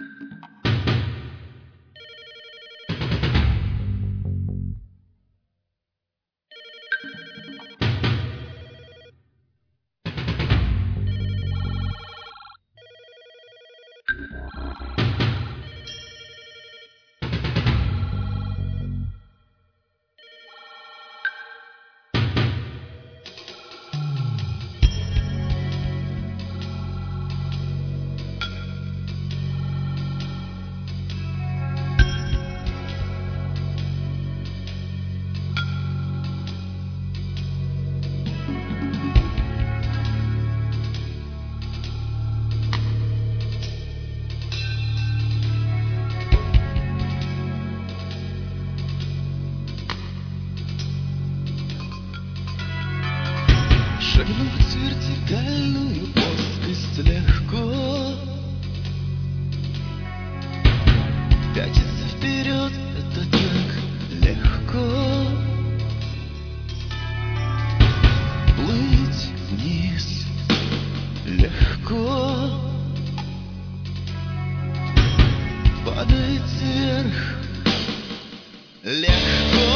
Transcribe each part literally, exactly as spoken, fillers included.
Шагнуть в вертикальную плоскость легко, пятиться вперед — это так легко. Плыть вниз легко, падать вверх легко.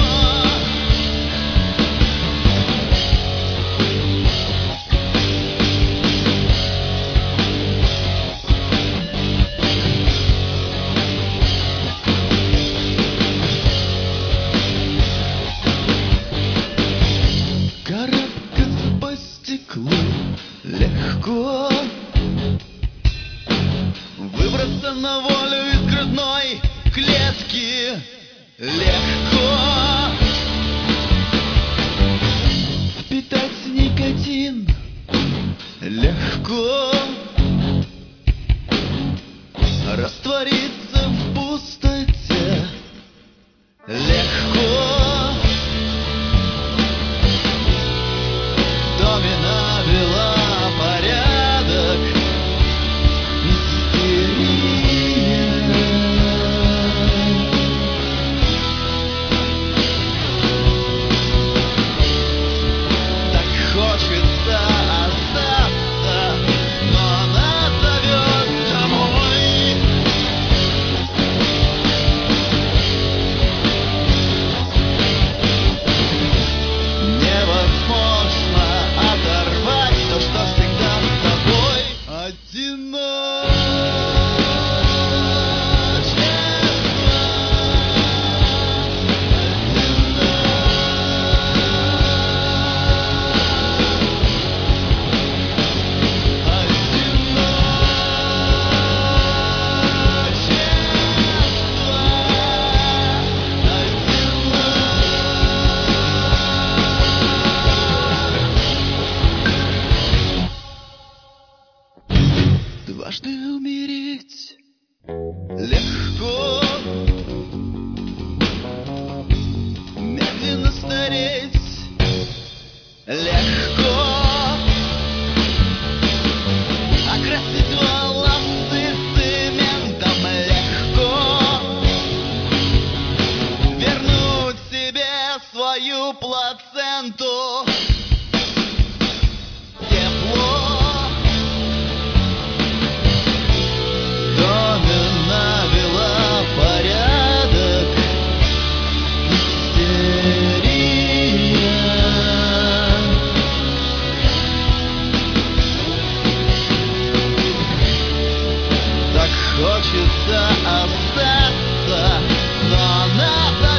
Карабкаться по стеклу легко, выбраться на волю из грудной клетки легко, впитать никотин легко, раствориться в пустоте легко. Навела порядок истерия. Так хочется остаться, но она зовет домой. Невозможно оторвать то, что всегда с тобой. Одиночество, дважды умереть легко, медленно стареть легко, окрасить волосы цементом легко, вернуть себе свою плаценту тепло. Навела порядок истерия. Так хочется остаться, но она